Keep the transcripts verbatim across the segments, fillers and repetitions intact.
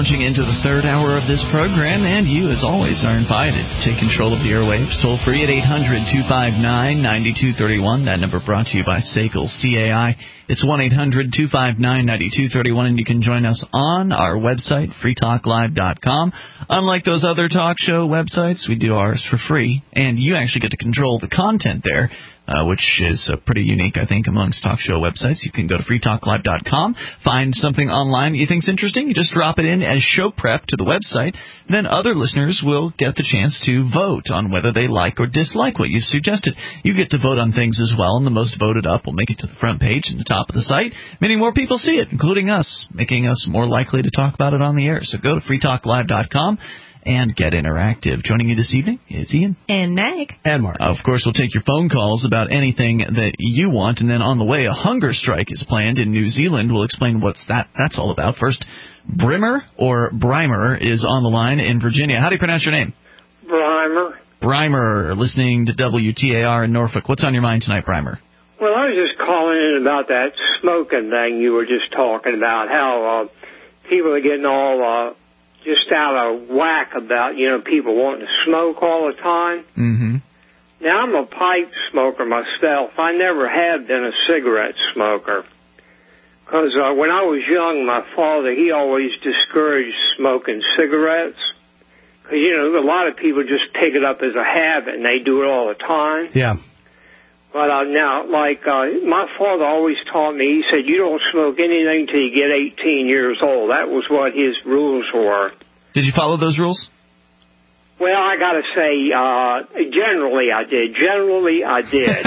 launching into the third hour of this program, and you, as always, are invited to take control of the airwaves. Toll free at eight hundred, two five nine, nine two three one. That number brought to you by S A C L C A I. It's one eight hundred, two five nine, nine two three one, and you can join us on our website, free talk live dot com. Unlike those other talk show websites, we do ours for free, and you actually get to control the content there, uh, which is uh, pretty unique, I think, amongst talk show websites. You can go to free talk live dot com, find something online that you think's interesting, you just drop it in as show prep to the website, then other listeners will get the chance to vote on whether they like or dislike what you've suggested. You get to vote on things as well, and the most voted up will make it to the front page and the top of the site. Many more people see it, including us, making us more likely to talk about it on the air. So go to free talk live dot com and get interactive. Joining you this evening is Ian. And Meg. And Mark. Of course, we'll take your phone calls about anything that you want. And then on the way, a hunger strike is planned in New Zealand. We'll explain what's that that's all about. First, Brimmer or Brimer is on the line in Virginia. How do you pronounce your name? Brimer. Brimer, listening to W T A R in Norfolk. What's on your mind tonight, Brimer? Well, I was just calling in about that smoking thing you were just talking about, how uh, people are getting all uh, just out of whack about, you know, people wanting to smoke all the time. Mm-hmm. Now, I'm a pipe smoker myself. I never have been a cigarette smoker. Because uh, when I was young, my father, he always discouraged smoking cigarettes. Because, you know, a lot of people just pick it up as a habit, and they do it all the time. Yeah. But uh, now, like, uh, my father always taught me, he said, you don't smoke anything till you get eighteen years old. That was what his rules were. Did you follow those rules? Well, I got to say, uh, generally I did. Generally I did.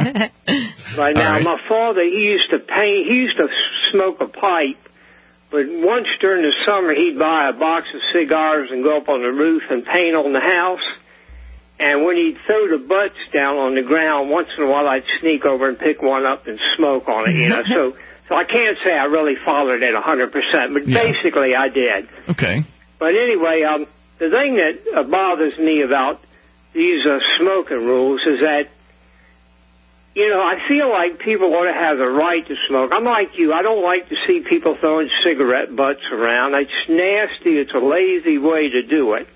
But now, right. my father, he used to paint, he used to smoke a pipe, but once during the summer he'd buy a box of cigars and go up on the roof and paint on the house. And when he'd throw the butts down on the ground, once in a while I'd sneak over and pick one up and smoke on it, you know. so so I can't say I really followed it one hundred percent, but yeah. Basically I did. Okay. But anyway, um, the thing that uh, bothers me about these uh, smoking rules is that, you know, I feel like people ought to have the right to smoke. I'm like you. I don't like to see people throwing cigarette butts around. It's nasty. It's a lazy way to do it.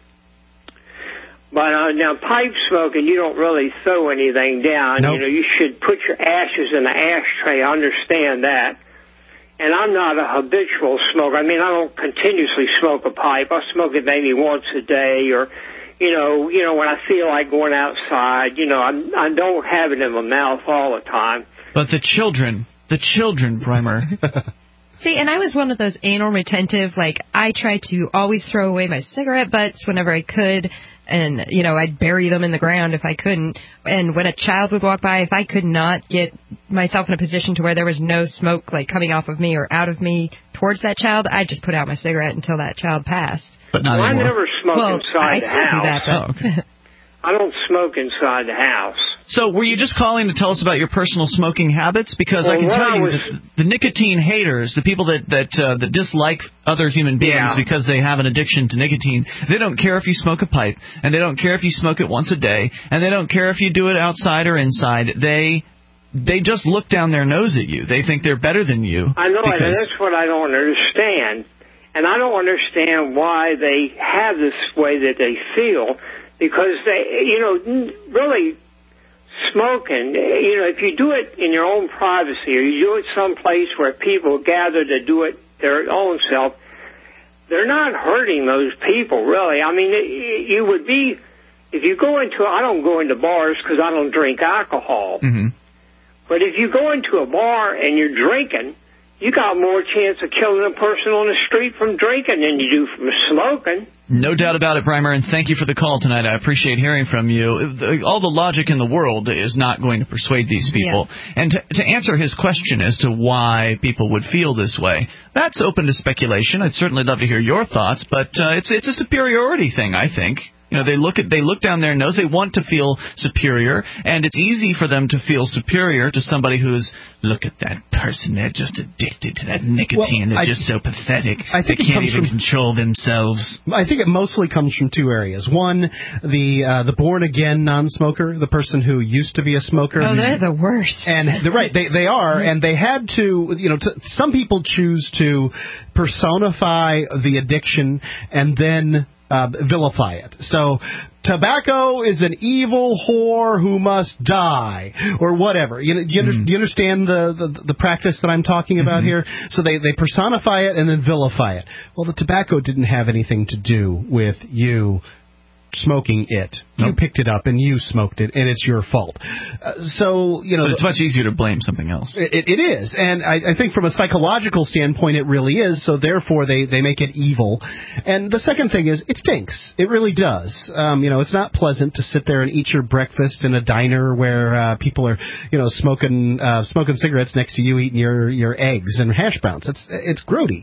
But uh, now, pipe smoking, you don't really throw anything down. Nope. You know, you should put your ashes in the ashtray. I understand that. And I'm not a habitual smoker. I mean, I don't continuously smoke a pipe. I smoke it maybe once a day, or, you know, you know, when I feel like going outside. You know, I'm, I don't have it in my mouth all the time. But the children, the children, Brimer. See, and I was one of those anal retentive, like, I tried to always throw away my cigarette butts whenever I could, and, you know, I'd bury them in the ground if I couldn't. And when a child would walk by, if I could not get myself in a position to where there was no smoke, like, coming off of me or out of me towards that child, I'd just put out my cigarette until that child passed. But not well, anymore. I never smoke well, inside I the still house. do that, but... Oh, okay. I don't smoke inside the house. So were you just calling to tell us about your personal smoking habits? Because well, I can tell you was... that the nicotine haters, the people that that, uh, that dislike other human beings yeah. because they have an addiction to nicotine, they don't care if you smoke a pipe, and they don't care if you smoke it once a day, and they don't care if you do it outside or inside. They they just look down their nose at you. They think they're better than you. I know, because... and that's what I don't understand. And I don't understand why they have this way that they feel. Because they, you know, really smoking, you know, if you do it in your own privacy or you do it someplace where people gather to do it their own self, they're not hurting those people, really. I mean, you would be, if you go into, I don't go into bars because I don't drink alcohol. Mm-hmm. But if you go into a bar and you're drinking, you got more chance of killing a person on the street from drinking than you do from smoking. No doubt about it, Brimer, and thank you for the call tonight. I appreciate hearing from you. All the logic in the world is not going to persuade these people. Yeah. And to, to answer his question as to why people would feel this way, that's open to speculation. I'd certainly love to hear your thoughts, but uh, it's it's a superiority thing, I think. You You know, they look at they look down their nose. They want to feel superior, and it's easy for them to feel superior to somebody who's, look at that person. They're just addicted to that nicotine. Well, They're I, just so pathetic. I think they it can't comes even from, control themselves. I think it mostly comes from two areas. One, the uh, the born again non-smoker, the person who used to be a smoker. Oh, they're the worst. And they're right, they they are, and they had to. You know, t- some people choose to personify the addiction and then Uh, vilify it. So, tobacco is an evil whore who must die, or whatever. You, you, under, mm. you understand the, the the practice that I'm talking about mm-hmm. here? So they, they personify it and then vilify it. Well, the tobacco didn't have anything to do with you smoking it. Nope. You picked it up and you smoked it, and it's your fault. Uh, so, you know... But it's much easier to blame something else. It, it is, and I, I think from a psychological standpoint it really is, so therefore they, they make it evil. And the second thing is, it stinks. It really does. Um, you know, it's not pleasant to sit there and eat your breakfast in a diner where uh, people are, you know, smoking uh, smoking cigarettes next to you, eating your, your eggs and hash browns. It's, it's grody.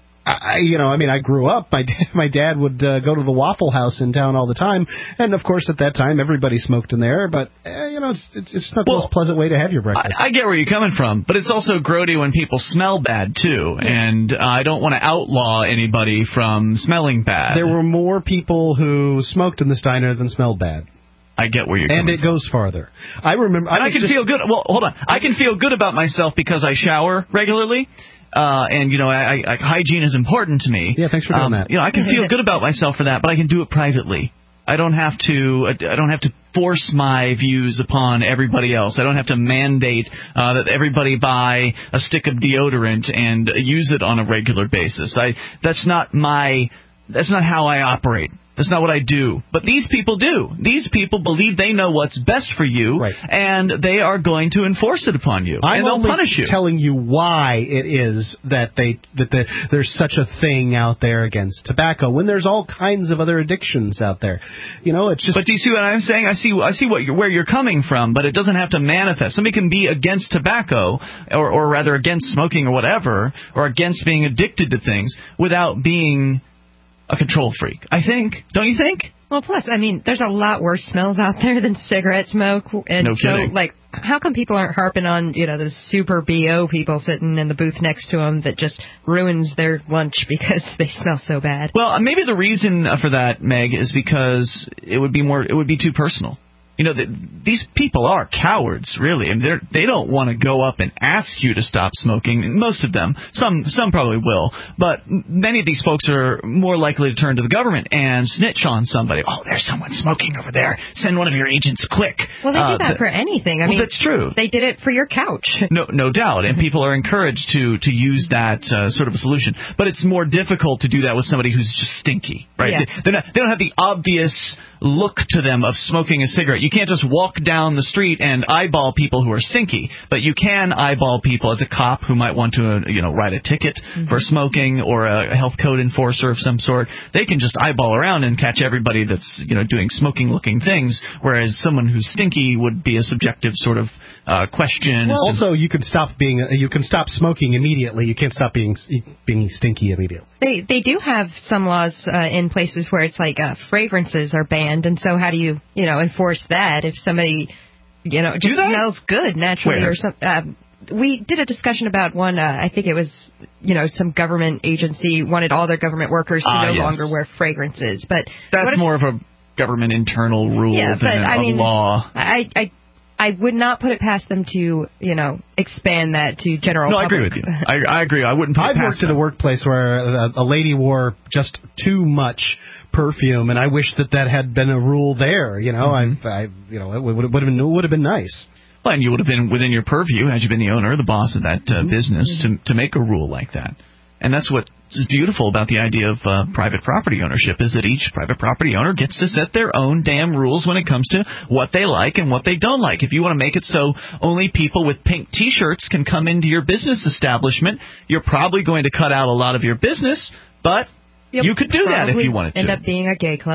I, you know, I mean, I grew up. My my dad would uh, go to the Waffle House in town all the time, and of course, at that time, everybody smoked in there. But uh, you know, it's it's, it's not well, the most pleasant way to have your breakfast. I, I get where you're coming from, but it's also grody when people smell bad too, yeah. and uh, I don't want to outlaw anybody from smelling bad. There were more people who smoked in this diner than smelled bad. I get where you're and coming it goes farther. I remember, and I, I can just, feel good. Well, hold on, I can feel good about myself because I shower regularly. Uh, and, you know, I, I, hygiene is important to me. Yeah, thanks for doing um, that. You know, I can feel good about myself for that, but I can do it privately. I don't have to. I don't have to force my views upon everybody else. I don't have to mandate uh, that everybody buy a stick of deodorant and use it on a regular basis. I. That's not my. That's not how I operate. That's not what I do. But these people do. These people believe they know what's best for you, right. and they are going to enforce it upon you. I'm and they'll only punish you. telling you why it is that they that the, there's such a thing out there against tobacco when there's all kinds of other addictions out there. You know, it's just. But do you see what I'm saying? I see. I see what you're, where you're coming from, but it doesn't have to manifest. Somebody can be against tobacco, or, or rather against smoking or whatever, or against being addicted to things without being a control freak, I think. Don't you think? Well, plus, I mean, there's a lot worse smells out there than cigarette smoke. And no so, kidding. like, how come people aren't harping on, you know, the super B O people sitting in the booth next to them that just ruins their lunch because they smell so bad? Well, maybe the reason for that, Meg, is because it would be more, it would be too personal. You know, the, these people are cowards, really. I mean, they're, they don't want to go up and ask you to stop smoking. Most of them. Some some probably will. But many of these folks are more likely to turn to the government and snitch on somebody. Oh, there's someone smoking over there. Send one of your agents quick. Well, they uh, do that th- for anything. I well, mean, that's true. They did it for your couch. No, no doubt. And people are encouraged to, to use that uh, sort of a solution. But it's more difficult to do that with somebody who's just stinky, right? Yeah. They, they're not, they don't have the obvious look to them of smoking a cigarette. You can't just walk down the street and eyeball people who are stinky, but you can eyeball people as a cop who might want to, uh, you know, write a ticket mm-hmm. for smoking, or a health code enforcer of some sort. They can just eyeball around and catch everybody that's, you know, doing smoking-looking things, whereas someone who's stinky would be a subjective sort of uh, question. Well, also, you can stop being, uh, you can stop smoking immediately. You can't stop being being stinky immediately. They they do have some laws uh, in places where it's like uh, fragrances are banned, and so how do you you know enforce that if somebody you know just smells good naturally Where? or something? Uh, we did a discussion about one. Uh, I think it was you know some government agency wanted all their government workers to ah, no yes. longer wear fragrances, but that's if, more of a government internal rule yeah, than but, a I mean, law. I. I I would not put it past them to, you know, expand that to general no, public. I agree with you. I, I agree. I wouldn't put I've it past worked in them. a workplace where a, a lady wore just too much perfume, and I wish that that had been a rule there. You know, mm-hmm. I, I, you know, it would, would have been would have been nice. Well, and you would have been within your purview had you been the owner, the boss of that uh, mm-hmm. business, to to make a rule like that. And that's what's beautiful about the idea of uh, private property ownership, is that each private property owner gets to set their own damn rules when it comes to what they like and what they don't like. If you want to make it so only people with pink T-shirts can come into your business establishment, you're probably going to cut out a lot of your business, but You'll you could do that if you wanted to. End up being a gay club.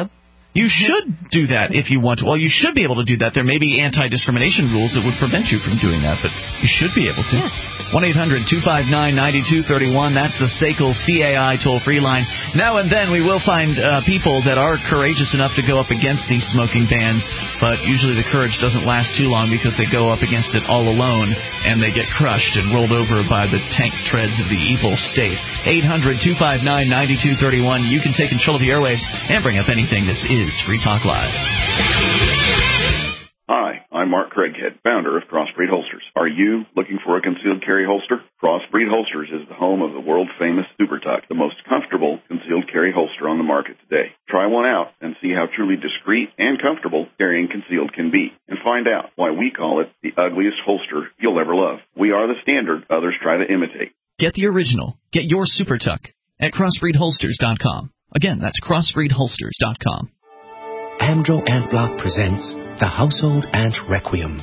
You should do that if you want to. Well, you should be able to do that. There may be anti-discrimination rules that would prevent you from doing that, but you should be able to. one eight hundred two five nine nine two three one. That's the S A C L C A I toll-free line. Now and then we will find uh, people that are courageous enough to go up against these smoking bans, but usually the courage doesn't last too long because they go up against it all alone and they get crushed and rolled over by the tank treads of the evil state. eight hundred two five nine nine two three one. You can take control of the airwaves and bring up anything. This is Free Talk Live. Hi, I'm Mark Craighead, founder of Crossbreed Holsters. Are you looking for a concealed carry holster? Crossbreed Holsters is the home of the world-famous Super Tuck, the most comfortable concealed carry holster on the market today. Try one out and see how truly discreet and comfortable carrying concealed can be, and find out why we call it the ugliest holster you'll ever love. We are the standard others try to imitate. Get the original. Get your Super Tuck at crossbreed holsters dot com. Again, that's crossbreed holsters dot com. Amdro Ant Block presents The Household Ant Requiem.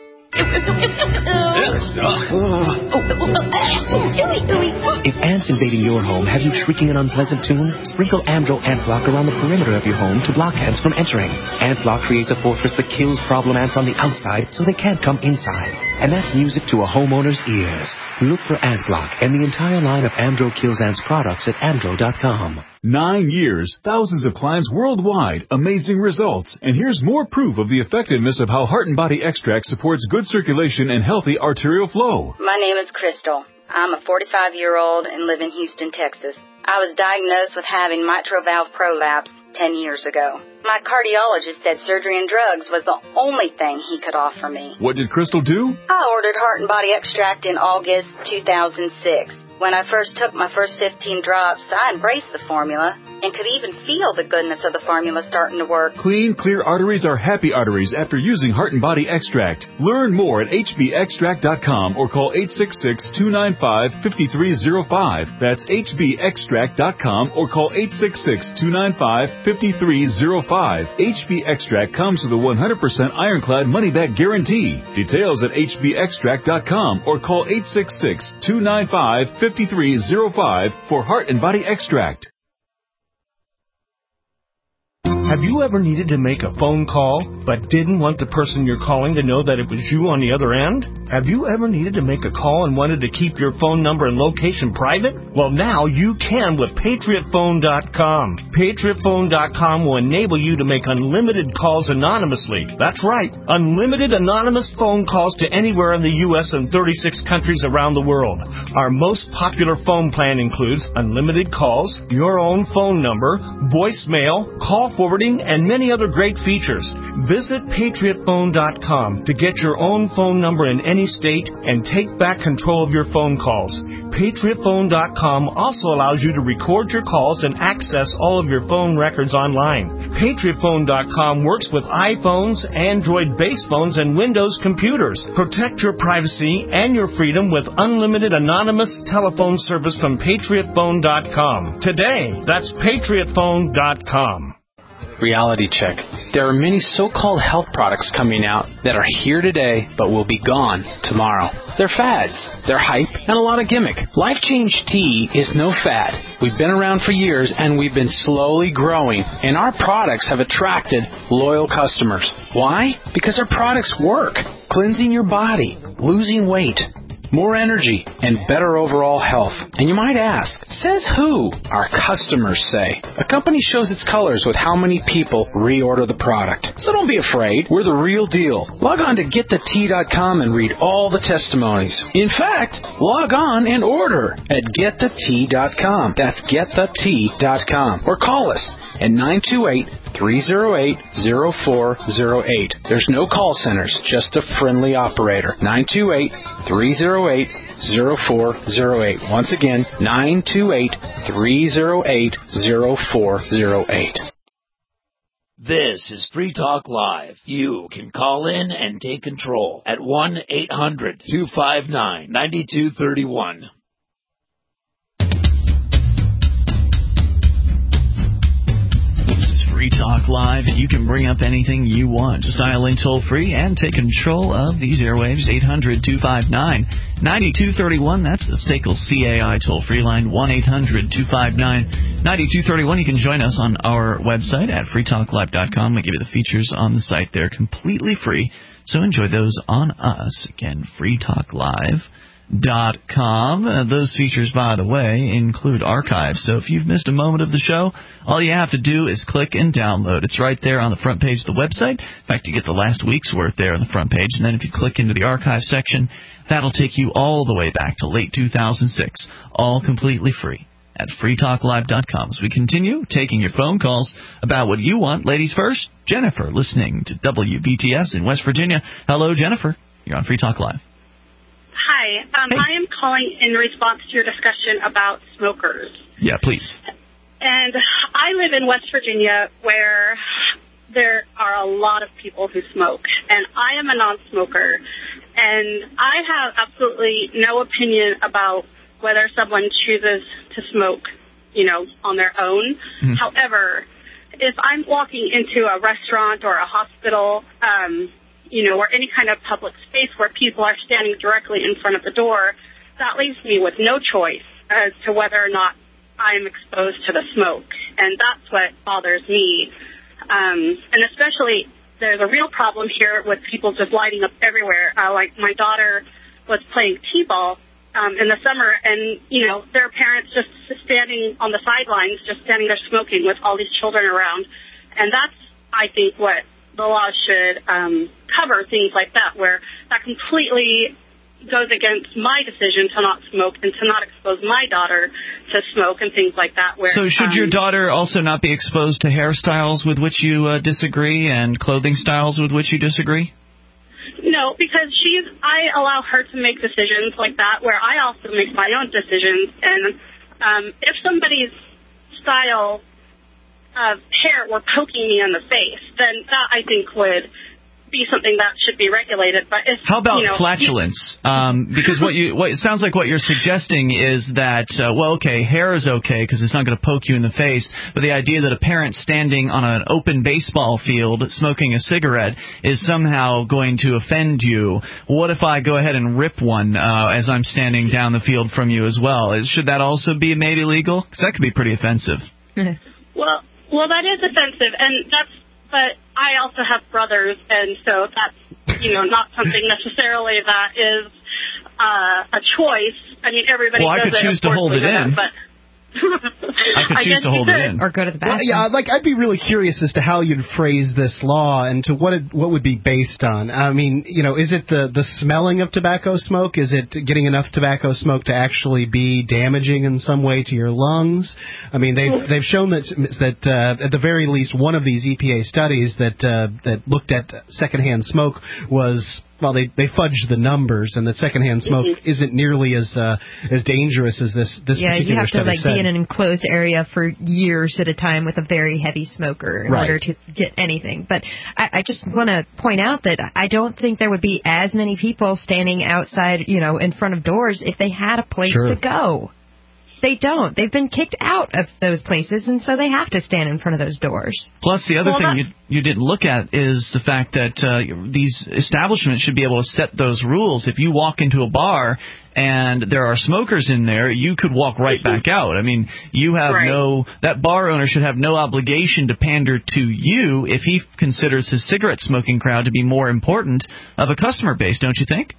If ants invading your home have you shrieking an unpleasant tune, sprinkle Amdro Ant Block around the perimeter of your home to block ants from entering. Ant Block creates a fortress that kills problem ants on the outside so they can't come inside. And that's music to a homeowner's ears. Look for Ant Block and the entire line of Amdro Kills Ants products at amdro dot com. Nine years, thousands of clients worldwide, amazing results. And here's more proof of the effectiveness of how Heart and Body Extract supports good circulation and healthy arterial flow. My name is Crystal. I'm a forty-five-year-old and live in Houston, Texas. I was diagnosed with having mitral valve prolapse ten years ago. My cardiologist said surgery and drugs was the only thing he could offer me. What did Crystal do? I ordered Heart and Body Extract in August two thousand six. When I first took my first fifteen drops, I embraced the formula and could even feel the goodness of the formula starting to work. Clean, clear arteries are happy arteries after using Heart and Body Extract. Learn more at h b extract dot com or call eight six six, two nine five, five three zero five. That's h b extract dot com or call eight six six, two nine five, five three zero five. H B Extract comes with a one hundred percent ironclad money-back guarantee. Details at h b extract dot com or call eight six six, two nine five, five three zero five for Heart and Body Extract. Have you ever needed to make a phone call but didn't want the person you're calling to know that it was you on the other end? Have you ever needed to make a call and wanted to keep your phone number and location private? Well, now you can with patriot phone dot com. patriot phone dot com will enable you to make unlimited calls anonymously. That's right, unlimited anonymous phone calls to anywhere in the U S and thirty-six countries around the world. Our most popular phone plan includes unlimited calls, your own phone number, voicemail, call forwarding, and many other great features. Visit patriot phone dot com to get your own phone number in any state and take back control of your phone calls. patriot phone dot com also allows you to record your calls and access all of your phone records online. patriot phone dot com works with iPhones, Android base phones, and Windows computers. Protect your privacy and your freedom with unlimited anonymous telephone service from patriot phone dot com. Today, that's patriot phone dot com. Reality check. There are many so-called health products coming out that are here today but will be gone tomorrow. They're fads, they're hype, and a lot of gimmick. Life Change Tea is no fad. We've been around for years and we've been slowly growing, and our products have attracted loyal customers. Why? Because our products work. Cleansing your body, losing weight, more energy, and better overall health. And you might ask, says who? Our customers say. A company shows its colors with how many people reorder the product. So don't be afraid. We're the real deal. Log on to get the tea dot com and read all the testimonies. In fact, log on and order at get the tea dot com. That's get the tea dot com. Or call us at nine two eight, three oh eight, oh four oh eight. There's no call centers, just a friendly operator. nine two eight, three oh eight, oh four oh eight. Once again, nine two eight, three oh eight, oh four oh eight. This is Free Talk Live. You can call in and take control at one eight hundred, two five nine, nine two three one. Free Talk Live. Live. You can bring up anything you want. Just dial in toll-free and take control of these airwaves. eight hundred two five nine nine two three one. That's the S A C L C A I toll-free line. one eight hundred two five nine nine two three one. You can join us on our website at free talk live dot com. We give you the features on the site there completely free. So enjoy those on us. Again, free talk live dot com. Uh, those features, by the way, include archives. So if you've missed a moment of the show, all you have to do is click and download. It's right there on the front page of the website. In fact, you get the last week's worth there on the front page. And then if you click into the archive section, that'll take you all the way back to late two thousand six, all completely free at free talk live dot com. As we continue taking your phone calls about what you want. Ladies first, Jennifer, listening to W B T S in West Virginia. Hello, Jennifer. You're on Free Talk Live. Hi. Um, hey. I am calling in response to your discussion about smokers. Yeah, please. And I live in West Virginia where there are a lot of people who smoke. And I am a non-smoker. And I have absolutely no opinion about whether someone chooses to smoke, you know, on their own. Mm-hmm. However, if I'm walking into a restaurant or a hospital, um, you know, or any kind of public space where people are standing directly in front of the door, that leaves me with no choice as to whether or not I'm exposed to the smoke. And that's what bothers me. Um, and especially, there's a real problem here with people just lighting up everywhere. Uh, like my daughter was playing t-ball um, in the summer, and, you know, there are parents just standing on the sidelines, just standing there smoking with all these children around. And that's, I think, what the law should um, cover, things like that, where that completely goes against my decision to not smoke and to not expose my daughter to smoke and things like that. Where, so should um, your daughter also not be exposed to hairstyles with which you uh, disagree and clothing styles with which you disagree? No, because she's, I allow her to make decisions like that, where I also make my own decisions. And um, if somebody's style of hair were poking me in the face, then that, I think, would be something that should be regulated. But if, how about you know, flatulence? Um, because what you what it sounds like what you're suggesting is that uh, well, okay, hair is okay because it's not going to poke you in the face, but the idea that a parent standing on an open baseball field smoking a cigarette is somehow going to offend you. What if I go ahead and rip one uh, as I'm standing down the field from you as well? Is, should that also be made illegal? Because that could be pretty offensive. well, well, that is offensive, and that's. But I also have brothers, and so that's, you know, not something necessarily that is uh, a choice. I mean, everybody well, does I could it, choose to hold it in. That, but I could choose I to hold could. it in. Or go to the bathroom. Well, yeah, like, I'd be really curious as to how you'd phrase this law and to what it, what would be based on. I mean, you know, is it the, the smelling of tobacco smoke? Is it getting enough tobacco smoke to actually be damaging in some way to your lungs? I mean, they've, they've shown that, that uh, at the very least, one of these E P A studies that, uh, that looked at secondhand smoke was... Well, they they fudged the numbers, and that secondhand smoke mm-hmm. isn't nearly as uh, as dangerous as this this yeah, particular study Yeah, you have to like said. be in an enclosed area for years at a time with a very heavy smoker in right. order to get anything. But I, I just want to point out that I don't think there would be as many people standing outside, you know, in front of doors if they had a place sure. to go. They don't. They've been kicked out of those places, and so they have to stand in front of those doors. Plus, the other well, thing you, you didn't look at is the fact that uh, these establishments should be able to set those rules. If you walk into a bar and there are smokers in there, you could walk right back out. I mean, you have right. no – that bar owner should have no obligation to pander to you if he considers his cigarette smoking crowd to be more important of a customer base, don't you think?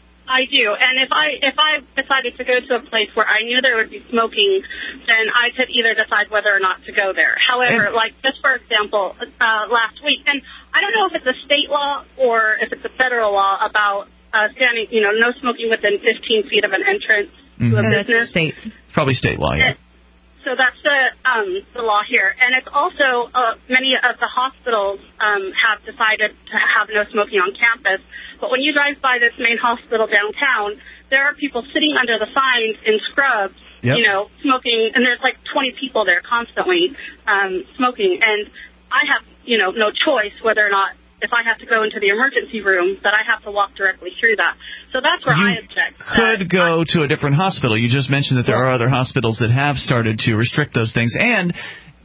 I do, and if I if I decided to go to a place where I knew there would be smoking, then I could either decide whether or not to go there. However, and, like just for example, uh, last week, and I don't know if it's a state law or if it's a federal law about uh, standing, you know, no smoking within fifteen feet of an entrance mm-hmm. to a no, business. That's state. Probably state law, yeah. And, So that's the um, the law here, and it's also uh, many of the hospitals um, have decided to have no smoking on campus. But when you drive by this main hospital downtown, there are people sitting under the signs in scrubs, yep. you know, smoking, and there's like twenty people there constantly um, smoking. And I have, you know, no choice whether or not, if I have to go into the emergency room, that I have to walk directly through that. So that's where you I object. could go to a different hospital. You just mentioned that there are other hospitals that have started to restrict those things. And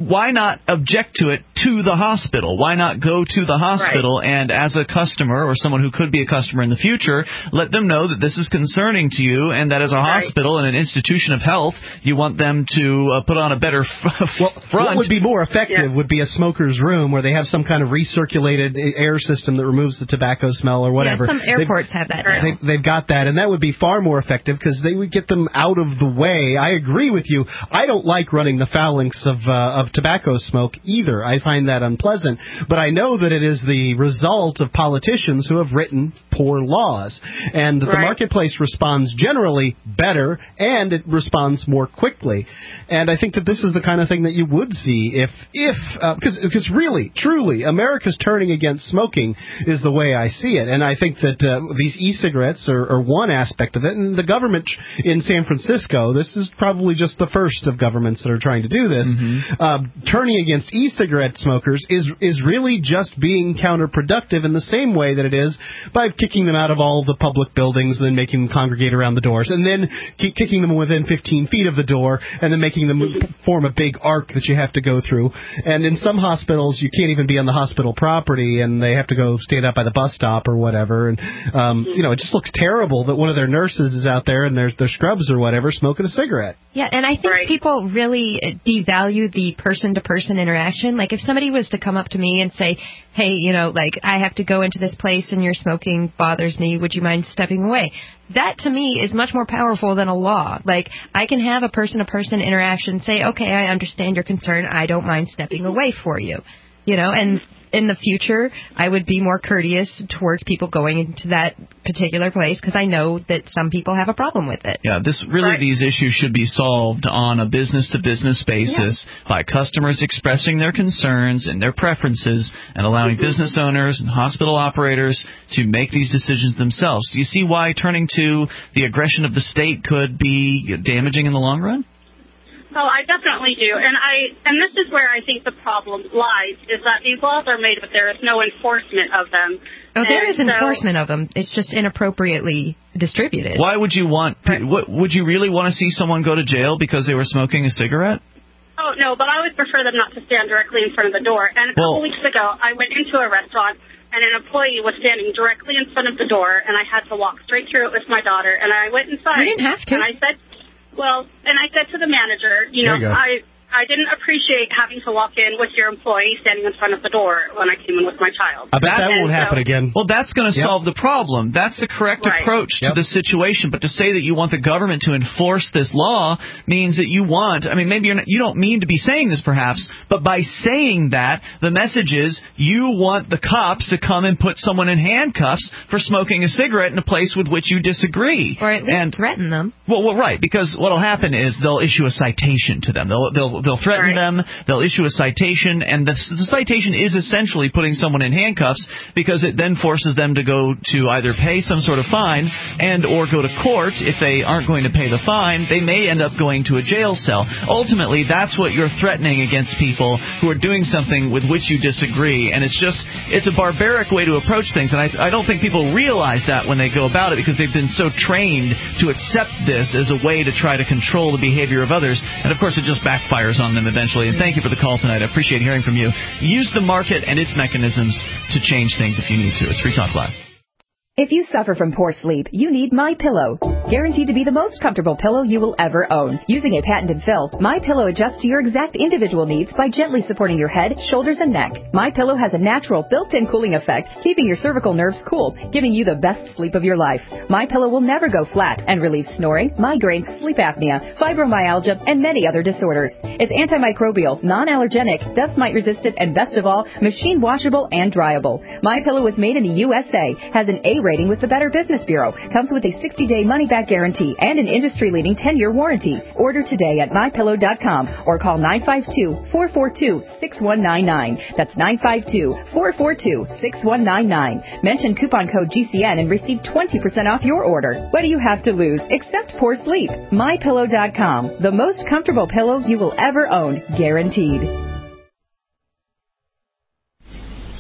why not object to it to the hospital? Why not go to the hospital right. and as a customer or someone who could be a customer in the future, let them know that this is concerning to you and that as a right. hospital and an institution of health, you want them to uh, put on a better f- well, front. What would be more effective yeah. would be a smoker's room where they have some kind of recirculated air system that removes the tobacco smell or whatever. Yeah, some airports they've, have that now. They've, they've got that, and that would be far more effective because they would get them out of the way. I agree with you. I don't like running the phalanx of uh, of tobacco smoke either. I find that unpleasant. But I know that it is the result of politicians who have written poor laws. And right. the marketplace responds generally better, and it responds more quickly. And I think that this is the kind of thing that you would see if, if uh, because, because really, truly, America's turning against smoking is the way I see it. And I think that uh, these e-cigarettes are, are one aspect of it. And the government in San Francisco, this is probably just the first of governments that are trying to do this, mm-hmm. uh, turning against e-cigarette smokers is is really just being counterproductive in the same way that it is by kicking them out of all the public buildings and then making them congregate around the doors, and then keep kicking them within fifteen feet of the door, and then making them form a big arc that you have to go through. And in some hospitals, you can't even be on the hospital property, and they have to go stand out by the bus stop or whatever. And, um, you know, it just looks terrible that one of their nurses is out there in their, their scrubs or whatever smoking a cigarette. Yeah, and I think right. people really devalue the person-to-person interaction. Like, if somebody was to come up to me and say, hey, you know, like, I have to go into this place and your smoking bothers me, would you mind stepping away? That, to me, is much more powerful than a law. Like, I can have a person-to-person interaction, say, okay, I understand your concern, I don't mind stepping away for you. You know, and in the future, I would be more courteous towards people going into that particular place because I know that some people have a problem with it. Yeah, this really right. these issues should be solved on a business-to-business basis yeah. by customers expressing their concerns and their preferences and allowing mm-hmm. business owners and hospital operators to make these decisions themselves. Do you see why turning to the aggression of the state could be damaging in the long run? Oh, I definitely do. And I and this is where I think the problem lies, is that these laws are made, but there is no enforcement of them. Oh, there and is enforcement so, of them. It's just inappropriately distributed. Why would you want right. what, would you really want to see someone go to jail because they were smoking a cigarette? Oh, no, but I would prefer them not to stand directly in front of the door. And a well, couple weeks ago, I went into a restaurant, and an employee was standing directly in front of the door, and I had to walk straight through it with my daughter. And I went inside. You didn't have to. And I said... Well, and I said to the manager, you know, you I I didn't appreciate having to walk in with your employee standing in front of the door when I came in with my child. I bet that and won't so, happen again. Well, that's going to yep. solve the problem. That's the correct right. approach yep. to the situation. But to say that you want the government to enforce this law means that you want, I mean, maybe you're not, you don't mean to be saying this perhaps, but by saying that, the message is you want the cops to come and put someone in handcuffs for smoking a cigarette in a place with which you disagree. Or at least and, threaten them. Well, well, right, because what will happen is they'll issue a citation to them. They'll, they'll, they'll threaten right. them. They'll issue a citation, and the, the citation is essentially putting someone in handcuffs because it then forces them to go to either pay some sort of fine and or go to court. If they aren't going to pay the fine, they may end up going to a jail cell. Ultimately, that's what you're threatening against people who are doing something with which you disagree, and it's just it's a barbaric way to approach things, and I, I don't think people realize that when they go about it because they've been so trained to accept this as a way to try to control the behavior of others, and of course it just backfires on them eventually. And thank you for the call tonight. I appreciate hearing from you. Use the market and its mechanisms to change things if you need to. It's Free Talk Live. If you suffer from poor sleep, you need MyPillow. Guaranteed to be the most comfortable pillow you will ever own. Using a patented fill, MyPillow adjusts to your exact individual needs by gently supporting your head, shoulders, and neck. MyPillow has a natural built-in cooling effect, keeping your cervical nerves cool, giving you the best sleep of your life. MyPillow will never go flat and relieves snoring, migraines, sleep apnea, fibromyalgia, and many other disorders. It's antimicrobial, non-allergenic, dust mite resistant, and best of all, machine washable and dryable. MyPillow was made in the U S A, has an A rating with the Better Business Bureau, comes with a sixty-day money-back guarantee and an industry-leading ten-year warranty. Order today at my pillow dot com or call nine five two, four four two, six one nine nine. That's nine five two, four four two, six one nine nine. Mention coupon code G C N and receive twenty percent off your order. What do you have to lose except poor sleep? my pillow dot com, the most comfortable pillow you will ever own, guaranteed.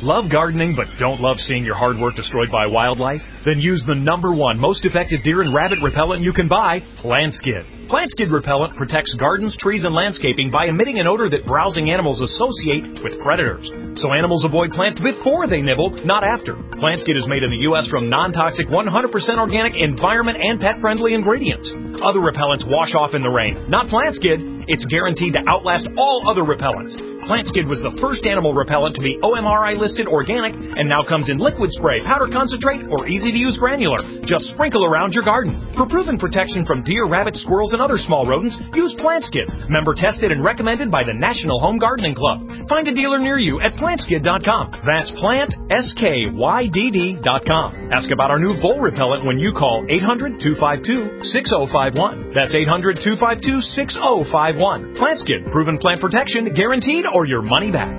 Love gardening but don't love seeing your hard work destroyed by wildlife? Then use the number one most effective deer and rabbit repellent you can buy, Plant Skid. Plant Skid repellent protects gardens, trees, and landscaping by emitting an odor that browsing animals associate with predators. So animals avoid plants before they nibble, not after. Plant Skid is made in the U S from non-toxic, one hundred percent organic, environment, and pet-friendly ingredients. Other repellents wash off in the rain. Not Plant Skid. It's guaranteed to outlast all other repellents. Plant Skid was the first animal repellent to be O M R I listed organic and now comes in liquid spray, powder concentrate, or easy-to-use granular. Just sprinkle around your garden. For proven protection from deer, rabbits, squirrels, and other small rodents, use Plant Skid. Member tested and recommended by the National Home Gardening Club. Find a dealer near you at plant skid dot com. That's plant, S K Y D D dot com. Ask about our new vole repellent when you call eight hundred, two five two, six oh five one. That's eight hundred, two five two, six oh five one. Plant Skid. Proven plant protection, guaranteed, or your money back.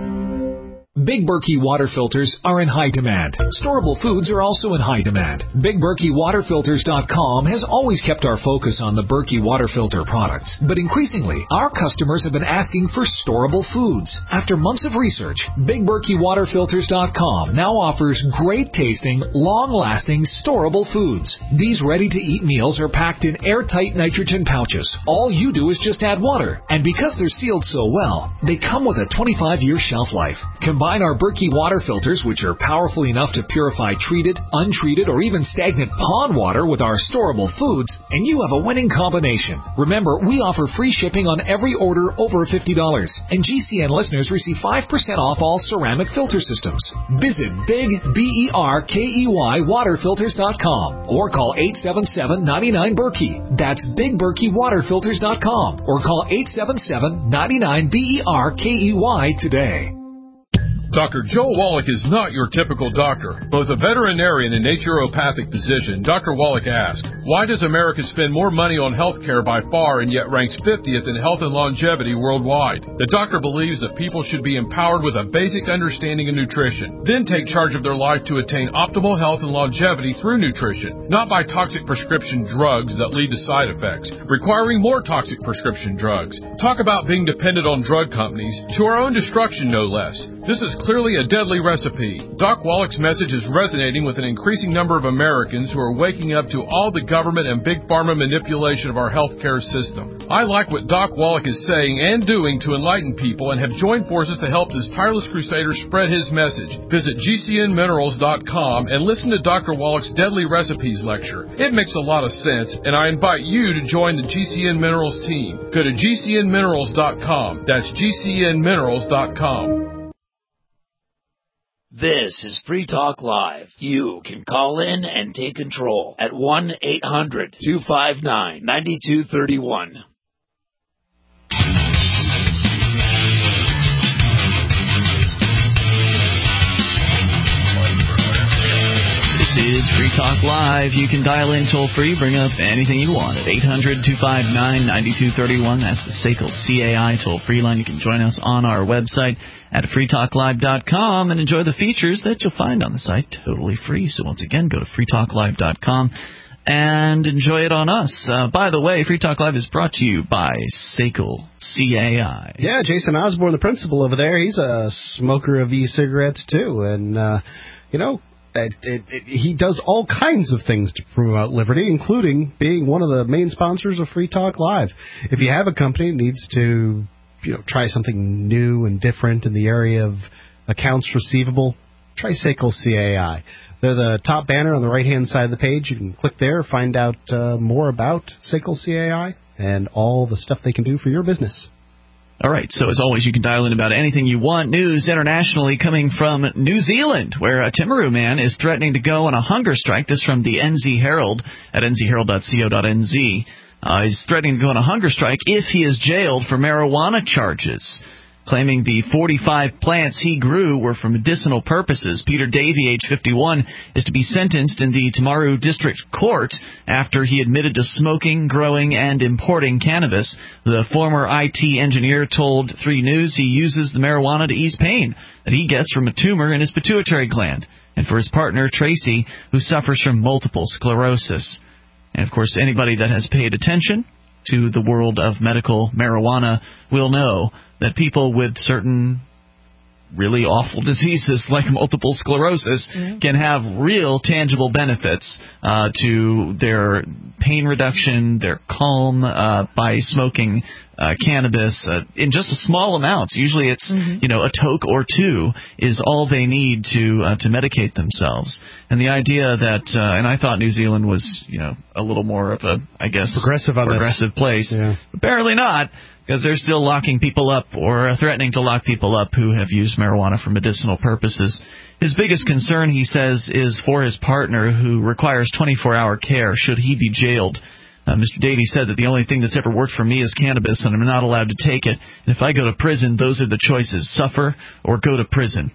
Big Berkey water filters are in high demand. Storable foods are also in high demand. Big Berkey Water Filters dot com has always kept our focus on the Berkey water filter products, but increasingly, our customers have been asking for storable foods. After months of research, Big Berkey Water Filters dot com now offers great-tasting, long-lasting, storable foods. These ready-to-eat meals are packed in airtight nitrogen pouches. All you do is just add water, and because they're sealed so well, they come with a twenty-five year shelf life. Combine our Berkey water filters, which are powerful enough to purify treated, untreated, or even stagnant pond water with our storable foods, and you have a winning combination. Remember, we offer free shipping on every order over fifty dollars, and G C N listeners receive five percent off all ceramic filter systems. Visit Big B E R K E Y Water Filters dot com or call eight seven seven, nine nine, Berkey. That's Big Berkey Water Filters dot com or call eight seven seven, nine nine, B E R K E Y today. Doctor Joe Wallach is not your typical doctor. Both a veterinarian and naturopathic physician, Doctor Wallach asked, why does America spend more money on health care by far and yet ranks fiftieth in health and longevity worldwide? The doctor believes that people should be empowered with a basic understanding of nutrition, then take charge of their life to attain optimal health and longevity through nutrition, not by toxic prescription drugs that lead to side effects, requiring more toxic prescription drugs. Talk about being dependent on drug companies, to our own destruction no less. This is clearly a deadly recipe. Doc Wallach's message is resonating with an increasing number of Americans who are waking up to all the government and big pharma manipulation of our healthcare system. I like what Doc Wallach is saying and doing to enlighten people and have joined forces to help this tireless crusader spread his message. Visit G C N minerals dot com and listen to Doctor Wallach's Deadly Recipes lecture. It makes a lot of sense, and I invite you to join the G C N Minerals team. Go to G C N minerals dot com. That's G C N minerals dot com. This is Free Talk Live. You can call in and take control at one eight hundred, two five nine, nine two three one. This is Free Talk Live. You can dial in toll-free, bring up anything you want at eight hundred, two five nine, nine two three one. That's the S A C L C A I toll-free line. You can join us on our website at free talk live dot com and enjoy the features that you'll find on the site totally free. So once again, go to free talk live dot com and enjoy it on us. Uh, by the way, Free Talk Live is brought to you by S A C L C A I. Yeah, Jason Osborne, the principal over there, he's a smoker of e-cigarettes too. And, uh, you know, It, it, it, he does all kinds of things to promote liberty, including being one of the main sponsors of Free Talk Live. If you have a company that needs to, you know, try something new and different in the area of accounts receivable, try S A C L C A I. They're the top banner on the right-hand side of the page. You can click there, find out uh, more about S A C L C A I and all the stuff they can do for your business. All right, so as always, you can dial in about anything you want. News internationally coming from New Zealand, where a Timaru man is threatening to go on a hunger strike. This from the N Z Herald at n z herald dot co dot n z. Uh, he's threatening to go on a hunger strike if he is jailed for marijuana charges, claiming the forty-five plants he grew were for medicinal purposes. Peter Davey, age fifty-one, is to be sentenced in the Timaru District Court after he admitted to smoking, growing, and importing cannabis. The former I T engineer told three News he uses the marijuana to ease pain that he gets from a tumor in his pituitary gland, and for his partner, Tracy, who suffers from multiple sclerosis. And, of course, anybody that has paid attention to the world of medical marijuana will know that people with certain really awful diseases like multiple sclerosis mm-hmm. can have real tangible benefits uh, to their pain reduction, their calm uh, by smoking uh, cannabis uh, in just a small amounts. Usually it's, mm-hmm. you know, a toke or two is all they need to uh, to medicate themselves. And the idea that, uh, and I thought New Zealand was, you know, a little more of a, I guess, progressive, on progressive this. place. Yeah. Apparently not, because they're still locking people up or threatening to lock people up who have used marijuana for medicinal purposes. His biggest concern, he says, is for his partner who requires twenty-four hour care should he be jailed. Uh, Mister Davey said that the only thing that's ever worked for me is cannabis, and I'm not allowed to take it. And if I go to prison, those are the choices, suffer or go to prison.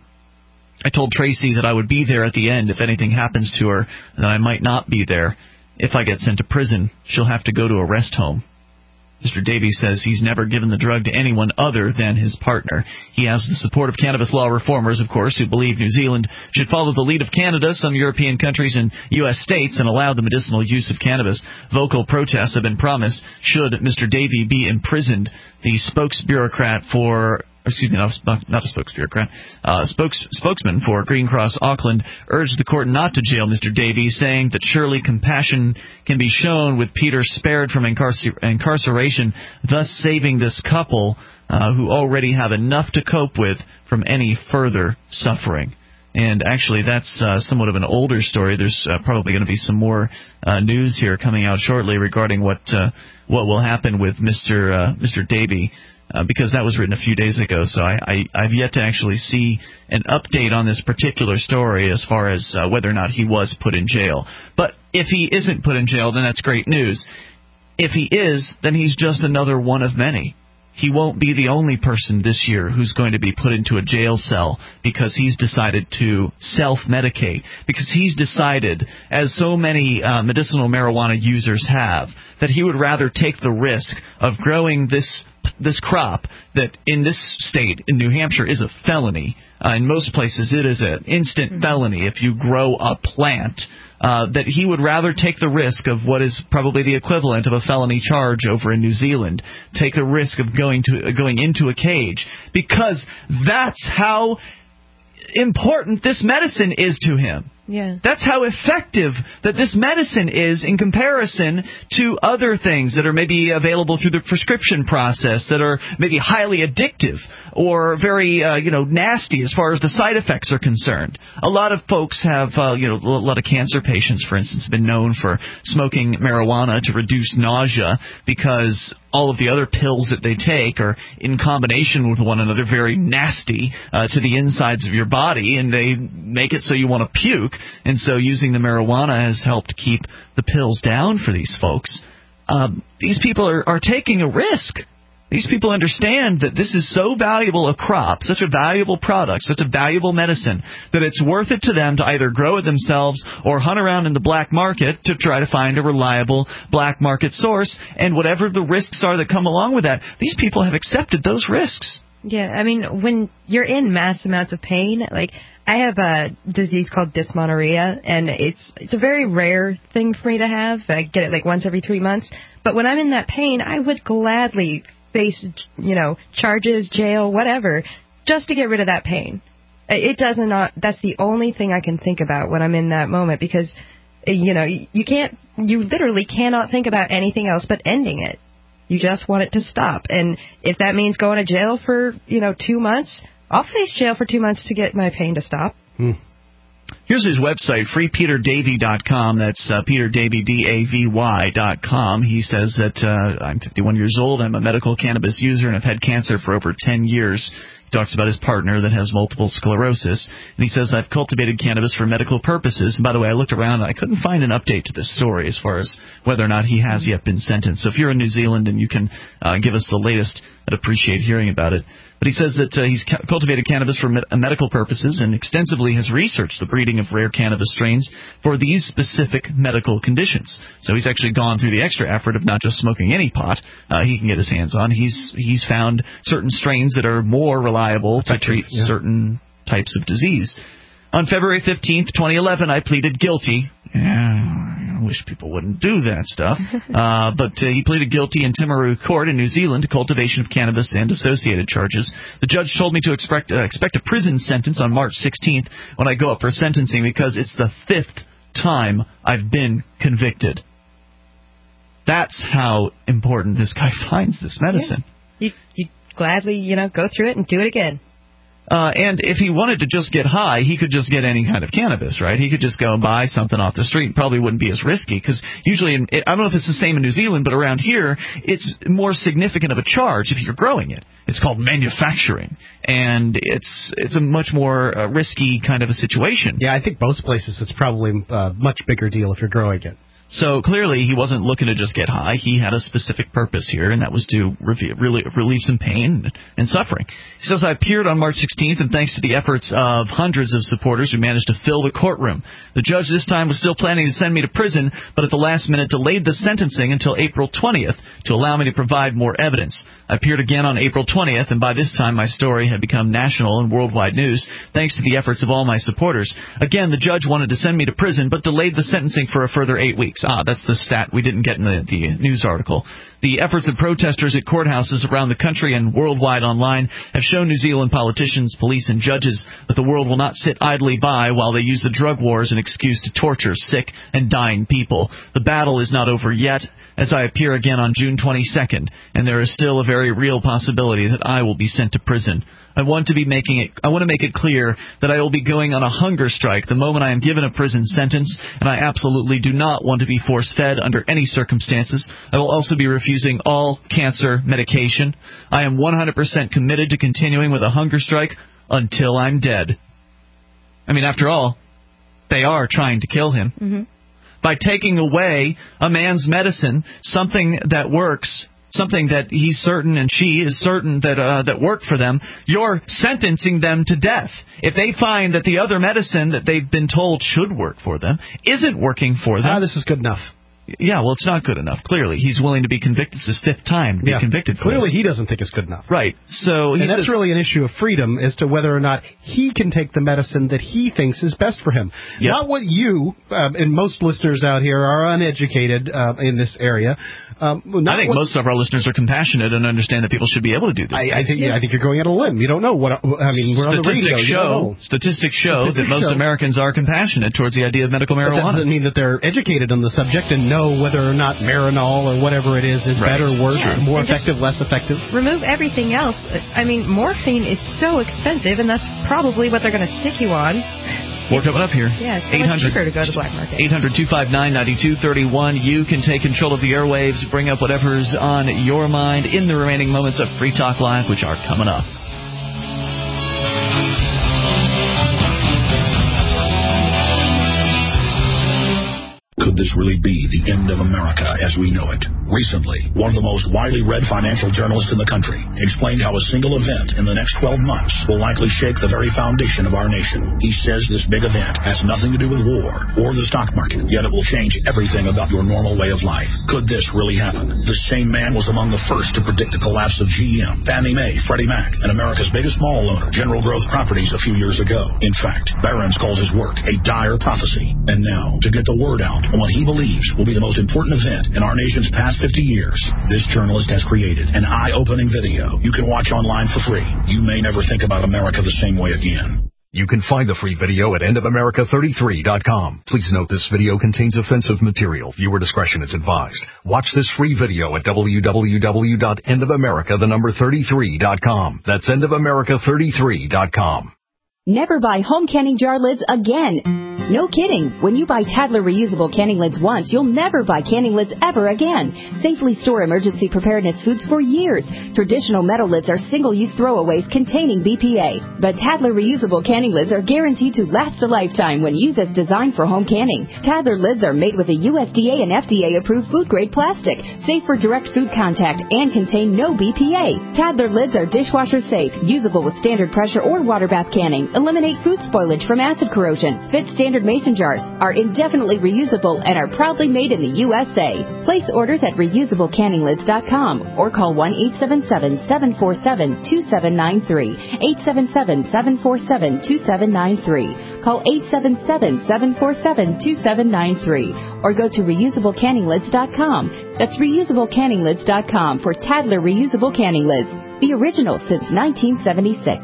I told Tracy that I would be there at the end if anything happens to her, and that I might not be there. If I get sent to prison, she'll have to go to a rest home. Mister Davey says he's never given the drug to anyone other than his partner. He has the support of cannabis law reformers, of course, who believe New Zealand should follow the lead of Canada, some European countries, and U S states and allow the medicinal use of cannabis. Vocal protests have been promised should Mister Davey be imprisoned. The spokesbureaucrat for... Excuse me, not, not a spokesbureaucrat. Uh, spokes, spokesman for Green Cross Auckland urged the court not to jail Mister Davey, saying that surely compassion can be shown with Peter spared from incarcer- incarceration, thus saving this couple uh, who already have enough to cope with from any further suffering. And actually, that's uh, somewhat of an older story. There's uh, probably going to be some more uh, news here coming out shortly regarding what uh, what will happen with Mister Uh, Mister Davey. Uh, because that was written a few days ago, so I, I, I've yet to actually see an update on this particular story as far as uh, whether or not he was put in jail. But if he isn't put in jail, then that's great news. If he is, then he's just another one of many. He won't be the only person this year who's going to be put into a jail cell because he's decided to self-medicate, because he's decided, as so many uh, medicinal marijuana users have, that he would rather take the risk of growing this this crop that in this state, in New Hampshire, is a felony. Uh, in most places, it is an instant mm-hmm. felony if you grow a plant. Uh, that he would rather take the risk of what is probably the equivalent of a felony charge over in New Zealand, take the risk of going to uh, going into a cage, because that's how important this medicine is to him. Yeah. That's how effective that this medicine is in comparison to other things that are maybe available through the prescription process that are maybe highly addictive or very, uh, you know, nasty as far as the side effects are concerned. A lot of folks have, uh, you know, a lot of cancer patients, for instance, have been known for smoking marijuana to reduce nausea because all of the other pills that they take are in combination with one another very nasty uh, to the insides of your body, and they make it so you want to puke. And so using the marijuana has helped keep the pills down for these folks. Um, these people are, are taking a risk. These people understand that this is so valuable a crop, such a valuable product, such a valuable medicine, that it's worth it to them to either grow it themselves or hunt around in the black market to try to find a reliable black market source. And whatever the risks are that come along with that, these people have accepted those risks. Yeah, I mean, when you're in mass amounts of pain, like I have a disease called dysmenorrhea, and it's it's a very rare thing for me to have. I get it like once every three months. But when I'm in that pain, I would gladly face, you know, charges, jail, whatever, just to get rid of that pain. It doesn't not. That's the only thing I can think about when I'm in that moment, because, you know, you can't, you literally cannot think about anything else but ending it. You just want it to stop. And if that means going to jail for, you know, two months, I'll face jail for two months to get my pain to stop. Hmm. Here's his website, free peter davey dot com. That's uh, Peter Davey, D A V Y dot com. He says that uh, I'm fifty-one years old. I'm a medical cannabis user, and I've had cancer for over ten years. He talks about his partner that has multiple sclerosis. And he says, I've cultivated cannabis for medical purposes. And by the way, I looked around and I couldn't find an update to this story as far as whether or not he has yet been sentenced. So if you're in New Zealand and you can uh, give us the latest, I'd appreciate hearing about it. But he says that uh, he's ca- cultivated cannabis for me- medical purposes and extensively has researched the breeding of rare cannabis strains for these specific medical conditions. So he's actually gone through the extra effort of not just smoking any pot uh, he can get his hands on. He's he's found certain strains that are more reliable to treat yeah. certain types of disease. On February fifteenth, twenty eleven, I pleaded guilty. Yeah. I wish people wouldn't do that stuff. uh, but uh, he pleaded guilty in Timaru Court in New Zealand to cultivation of cannabis and associated charges. The judge told me to expect, uh, expect a prison sentence on March sixteenth when I go up for sentencing because it's the fifth time I've been convicted. That's how important this guy finds this medicine. Yeah. You, you gladly, you know, go through it and do it again. Uh, and if he wanted to just get high, he could just get any kind of cannabis, right? He could just go and buy something off the street. Probably wouldn't be as risky because usually, in, I don't know if it's the same in New Zealand, but around here, it's more significant of a charge if you're growing it. It's called manufacturing, and it's it's a much more uh, risky kind of a situation. Yeah, I think most places it's probably a much bigger deal if you're growing it. So clearly he wasn't looking to just get high. He had a specific purpose here, and that was to relieve, relieve some pain and suffering. He says, I appeared on March sixteenth, and thanks to the efforts of hundreds of supporters who managed to fill the courtroom. The judge this time was still planning to send me to prison, but at the last minute delayed the sentencing until April twentieth to allow me to provide more evidence. I appeared again on April twentieth, and by this time my story had become national and worldwide news, thanks to the efforts of all my supporters. Again, the judge wanted to send me to prison, but delayed the sentencing for a further eight weeks. Ah, that's the stat we didn't get in the, the news article. The efforts of protesters at courthouses around the country and worldwide online have shown New Zealand politicians, police, and judges that the world will not sit idly by while they use the drug war as an excuse to torture sick and dying people. The battle is not over yet, as I appear again on June twenty-second, and there is still a very real possibility that I will be sent to prison. I want to be making it. I want to make it clear that I will be going on a hunger strike the moment I am given a prison sentence, and I absolutely do not want to be force-fed under any circumstances. I will also be refusing all cancer medication. I am one hundred percent committed to continuing with a hunger strike until I'm dead. I mean, after all, they are trying to kill him. Mm-hmm. By taking away a man's medicine, something that works, something that he's certain and she is certain that uh, that work for them, you're sentencing them to death. If they find that the other medicine that they've been told should work for them isn't working for them... Ah, this is good enough. Yeah, well, it's not good enough. Clearly, he's willing to be convicted. It's his fifth time to be yeah. convicted for Clearly, this. he doesn't think it's good enough. Right. So he and that's says, really an issue of freedom as to whether or not he can take the medicine that he thinks is best for him. Yep. Not what you, um, and most listeners out here are uneducated uh, in this area. Um, not I think what, most of our listeners are compassionate and understand that people should be able to do this. I, I think yeah. I think you're going out on a limb. You don't know what. I mean, we're on the radio. Statistics show, statistics show Statistics that most show. Americans are compassionate towards the idea of medical marijuana. But that doesn't mean that they're educated on the subject and know whether or not Marinol or whatever it is is right. better, worse, yeah. more and effective, less effective. Remove everything else. I mean, morphine is so expensive, and that's probably what they're going to stick you on. More coming up here. Yeah, it's so much cheaper to go to the black market. eight hundred two five nine nine two three one. You can take control of the airwaves, bring up whatever's on your mind in the remaining moments of Free Talk Live, which are coming up. Could this really be the end of America as we know it? Recently, one of the most widely read financial journalists in the country explained how a single event in the next twelve months will likely shake the very foundation of our nation. He says this big event has nothing to do with war or the stock market, yet it will change everything about your normal way of life. Could this really happen? The same man was among the first to predict the collapse of G M, Fannie Mae, Freddie Mac, and America's biggest mall owner, General Growth Properties, a few years ago. In fact, Barron's called his work a dire prophecy. And now, to get the word out on what he believes will be the most important event in our nation's past fifty years, this journalist has created an eye-opening video you can watch online for free. You may never think about America the same way again. You can find the free video at end of america thirty-three dot com. Please note this video contains offensive material. Viewer discretion is advised. Watch this free video at w w w dot end of america the number thirty-three dot com. That's end of america thirty-three dot com. Never buy home canning jar lids again. No kidding. When you buy Tadler reusable canning lids once, you'll never buy canning lids ever again. Safely store emergency preparedness foods for years. Traditional metal lids are single-use throwaways containing B P A. But Tadler reusable canning lids are guaranteed to last a lifetime when used as designed for home canning. Tadler lids are made with a U S D A and F D A-approved food-grade plastic, safe for direct food contact, and contain no B P A. Tadler lids are dishwasher safe, usable with standard pressure or water bath canning, eliminate food spoilage from acid corrosion, fit standard mason jars, are indefinitely reusable, and are proudly made in the U S A. Place orders at reusable canning lids dot com or call one eight seven seven, seven four seven, two seven nine three, eight seven seven, seven four seven, two seven nine three. Call eight seven seven, seven four seven, two seven nine three or go to reusable canning lids dot com. That's reusable canning lids dot com for Tadler reusable canning lids, the original since nineteen seventy-six.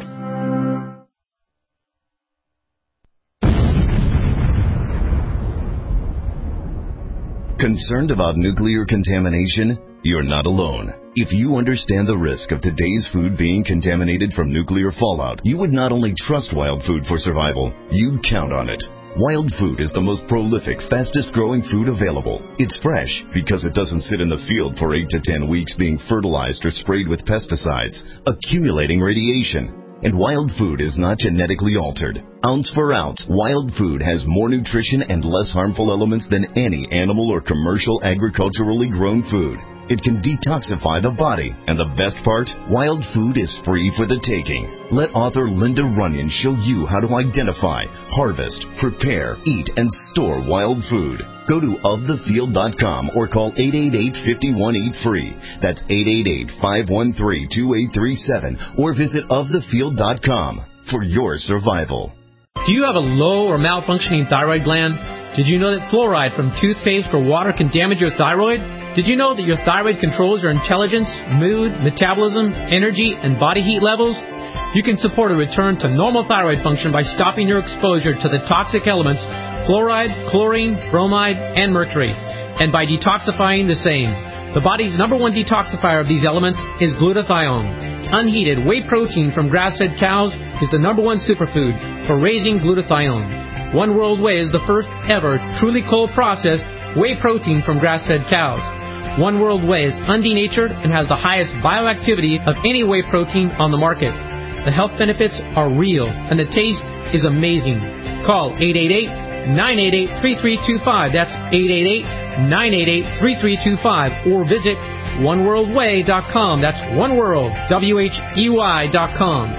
Concerned about nuclear contamination? You're not alone. If you understand the risk of today's food being contaminated from nuclear fallout, you would not only trust Wild Food for survival, you'd count on it. Wild Food is the most prolific, fastest growing food available. It's fresh because it doesn't sit in the field for eight to ten weeks being fertilized or sprayed with pesticides, accumulating radiation. And Wild Food is not genetically altered. Ounce for ounce, Wild Food has more nutrition and less harmful elements than any animal or commercial agriculturally grown food. It can detoxify the body, and the best part, Wild Food is free for the taking. Let author Linda Runyon show you how to identify, harvest, prepare, eat, and store wild food. Go to of the field dot com or call eight eight eight, five one eight, free. That's eight eight eight, five one three, two eight three seven or visit of the field dot com for your survival. Do you have a low or malfunctioning thyroid gland? Did you know that fluoride from toothpaste or water can damage your thyroid? Did you know that your thyroid controls your intelligence, mood, metabolism, energy, and body heat levels? You can support a return to normal thyroid function by stopping your exposure to the toxic elements fluoride, chlorine, bromide, and mercury, and by detoxifying the same. The body's number one detoxifier of these elements is glutathione. Unheated whey protein from grass-fed cows is the number one superfood for raising glutathione. One World Whey is the first ever truly cold-processed whey protein from grass-fed cows. One World Whey is undenatured and has the highest bioactivity of any whey protein on the market. The health benefits are real, and the taste is amazing. Call eight eight eight, nine eight eight, three three two five. That's eight eight eight, nine eight eight, three three two five. Or visit one world way dot com. That's one world, W H E Y dot com.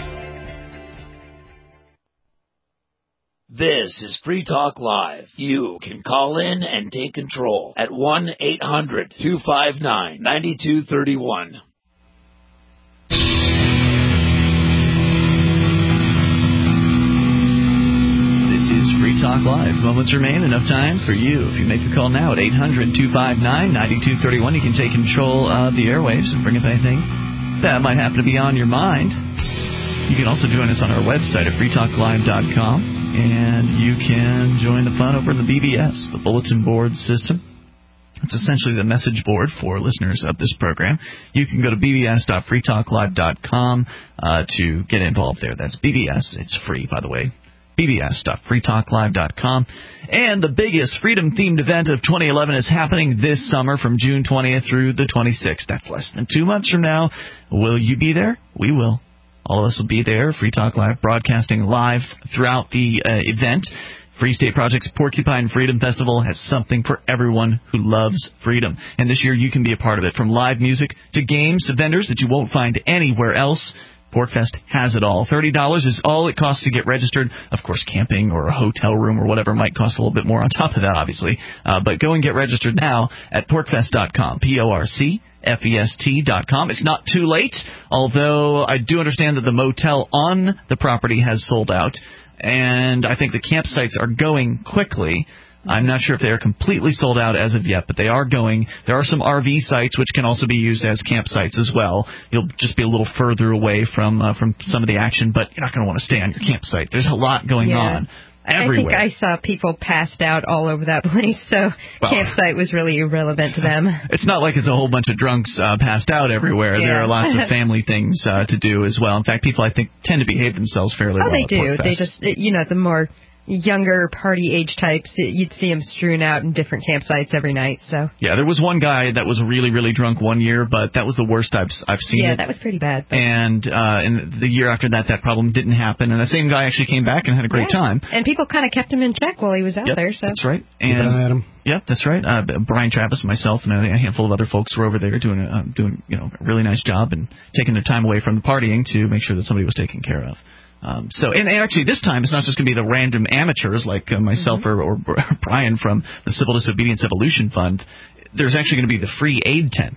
This is Free Talk Live. You can call in and take control at one eight hundred, two five nine, nine two three one. This is Free Talk Live. Moments remain. Enough time for you. If you make a call now at eight hundred, two five nine, nine two three one, you can take control of the airwaves and bring up anything that might happen to be on your mind. You can also join us on our website at free talk live dot com. And you can join the fun over in the B B S, the Bulletin Board System. It's essentially the message board for listeners of this program. You can go to b b s dot free talk live dot com uh, to get involved there. That's B B S. It's free, by the way. b b s dot free talk live dot com. And the biggest freedom-themed event of twenty eleven is happening this summer from June twentieth through the twenty-sixth. That's less than two months from now. Will you be there? We will. All of us will be there, Free Talk Live, broadcasting live throughout the uh, event. Free State Project's Porcupine Freedom Festival has something for everyone who loves freedom. And this year you can be a part of it, from live music to games to vendors that you won't find anywhere else. PorcFest has it all. thirty dollars is all it costs to get registered. Of course, camping or a hotel room or whatever might cost a little bit more on top of that, obviously. Uh, but go and get registered now at porcfest dot com, P O R C F E S T dot com. It's not too late, although I do understand that the motel on the property has sold out, and I think the campsites are going quickly. I'm not sure if they are completely sold out as of yet, but they are going. There are some R V sites which can also be used as campsites as well. You'll just be a little further away from uh, from some of the action, but you're not going to want to stay on your campsite. There's a lot going yeah. on everywhere. I think I saw people passed out all over that place, so well, campsite was really irrelevant to them. It's not like it's a whole bunch of drunks uh, passed out everywhere. Yeah. There are lots of family things uh, to do as well. In fact, people, I think, tend to behave themselves fairly oh, well. Oh, they at do. PorcFest. They just, you know, the more younger party age types, you'd see them strewn out in different campsites every night. So yeah, there was one guy that was really, really drunk one year, but that was the worst I've I've seen. Yeah, it. that was pretty bad. But. And uh, and the year after that, that problem didn't happen, and the same guy actually came back and had a great yeah. time. And people kind of kept him in check while he was out yep, there. So that's right. And keep an eye on him. Yep, that's right. Uh, Brian Travis, myself, and a handful of other folks were over there doing a uh, doing you know a really nice job and taking their time away from the partying to make sure that somebody was taken care of. Um, so, and, and actually this time it's not just going to be the random amateurs like uh, myself mm-hmm. or, or Brian from the Civil Disobedience Evolution Fund. There's actually going to be the free aid tent.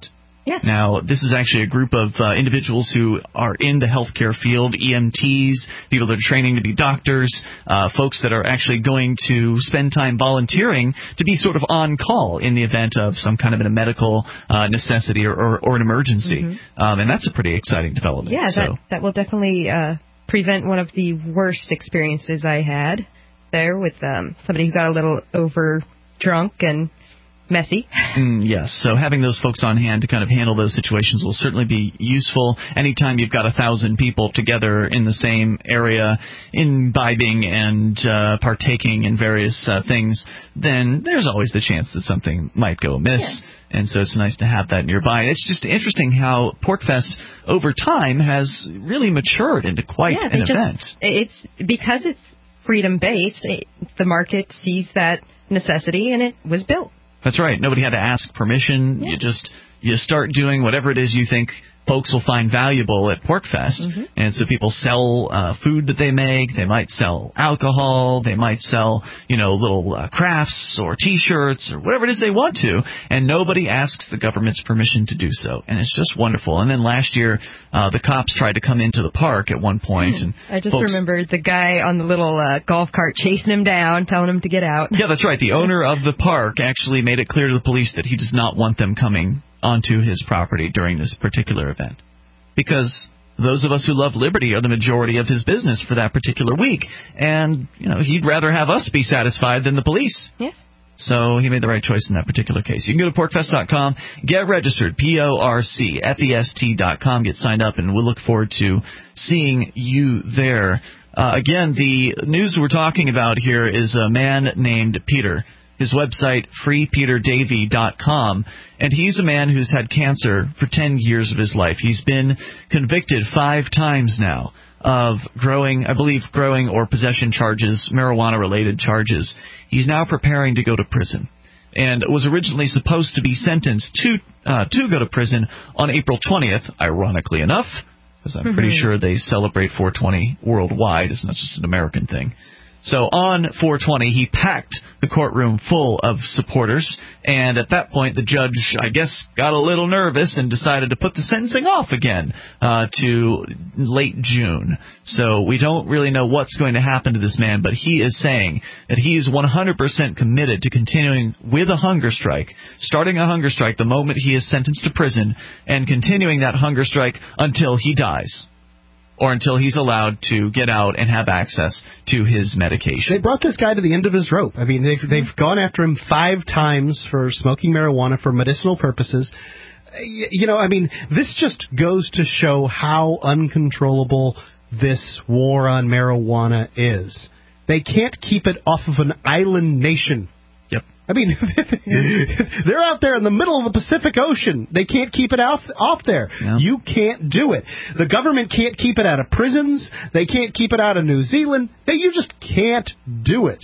Yes. Now, this is actually a group of uh, individuals who are in the healthcare field, E M Ts, people that are training to be doctors, uh, folks that are actually going to spend time volunteering to be sort of on call in the event of some kind of a medical uh, necessity or, or, or an emergency. Mm-hmm. Um, and that's a pretty exciting development. Yeah, so. that, that will definitely uh, prevent one of the worst experiences I had there with um, somebody who got a little over drunk and messy. Mm, yes, so having those folks on hand to kind of handle those situations will certainly be useful. Anytime you've got a thousand people together in the same area, imbibing and uh, partaking in various uh, things, then there's always the chance that something might go amiss. Yeah. And so it's nice to have that nearby. It's just interesting how PorcFest over time has really matured into quite yeah, an just, event. It's because it's freedom-based, it, the market sees that necessity, and it was built. That's right. Nobody had to ask permission. Yeah. You just you start doing whatever it is you think folks will find valuable at PorcFest. Mm-hmm. And so people sell uh, food that they make. They might sell alcohol. They might sell, you know, little uh, crafts or T-shirts or whatever it is they want to. And nobody asks the government's permission to do so. And it's just wonderful. And then last year, uh, the cops tried to come into the park at one point. And I just folks, remembered the guy on the little uh, golf cart chasing him down, telling him to get out. Yeah, that's right. The owner of the park actually made it clear to the police that he does not want them coming onto his property during this particular event. Because those of us who love liberty are the majority of his business for that particular week. And, you know, he'd rather have us be satisfied than the police. Yes. So he made the right choice in that particular case. You can go to porc fest dot com, get registered, P O R C F E S T dot com, get signed up, and we'll look forward to seeing you there. Uh, again, the news we're talking about here is a man named Peter. His website, free peter davy dot com, and he's a man who's had cancer for ten years of his life. He's been convicted five times now of growing, I believe, growing or possession charges, marijuana-related charges. He's now preparing to go to prison and was originally supposed to be sentenced to uh, to go to prison on April twentieth, ironically enough, because I'm mm-hmm. pretty sure they celebrate four twenty worldwide. It's not just an American thing. So on four twenty, he packed the courtroom full of supporters, and at that point, the judge, I guess, got a little nervous and decided to put the sentencing off again uh, to late June. So we don't really know what's going to happen to this man, but he is saying that he is one hundred percent committed to continuing with a hunger strike, starting a hunger strike the moment he is sentenced to prison, and continuing that hunger strike until he dies. Or until he's allowed to get out and have access to his medication. They brought this guy to the end of his rope. I mean, they've, they've gone after him five times for smoking marijuana for medicinal purposes. You know, I mean, this just goes to show how uncontrollable this war on marijuana is. They can't keep it off of an island nation. Yep. I mean, they're out there in the middle of the Pacific Ocean. They can't keep it off, off there. Yeah. You can't do it. The government can't keep it out of prisons. They can't keep it out of New Zealand. They, you just can't do it.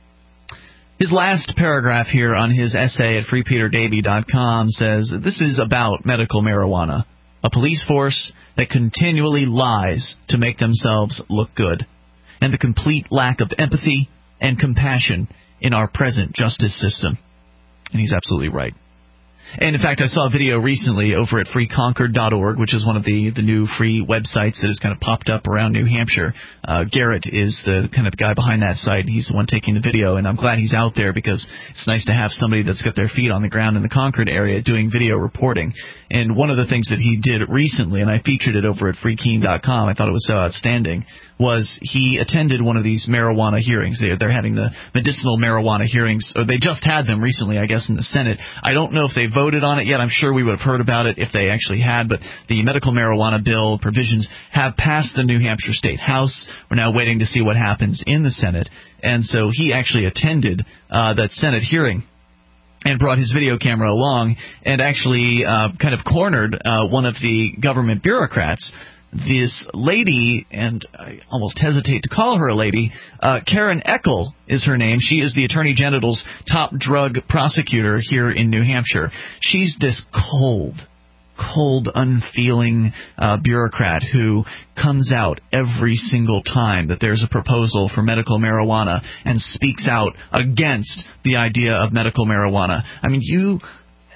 His last paragraph here on his essay at free peter davy dot com says, this is about medical marijuana, a police force that continually lies to make themselves look good, and the complete lack of empathy and compassion in our present justice system. And he's absolutely right. And, in fact, I saw a video recently over at free concord dot org, which is one of the, the new free websites that has kind of popped up around New Hampshire. Uh, Garrett is the kind of guy behind that site. He's the one taking the video, and I'm glad he's out there because it's nice to have somebody that's got their feet on the ground in the Concord area doing video reporting. And one of the things that he did recently, and I featured it over at free keen dot com, I thought it was so outstanding, was he attended one of these marijuana hearings. They're, they're having the medicinal marijuana hearings, or they just had them recently, I guess, in the Senate. I don't know if they voted on it yet. I'm sure we would have heard about it if they actually had, but the medical marijuana bill provisions have passed the New Hampshire State House. We're now waiting to see what happens in the Senate. And so he actually attended uh, that Senate hearing and brought his video camera along and actually uh, kind of cornered uh, one of the government bureaucrats. This lady, and I almost hesitate to call her a lady, uh, Karen Eckel is her name. She is the Attorney General's top drug prosecutor here in New Hampshire. She's this cold, cold, unfeeling uh, bureaucrat who comes out every single time that there's a proposal for medical marijuana and speaks out against the idea of medical marijuana. I mean, you...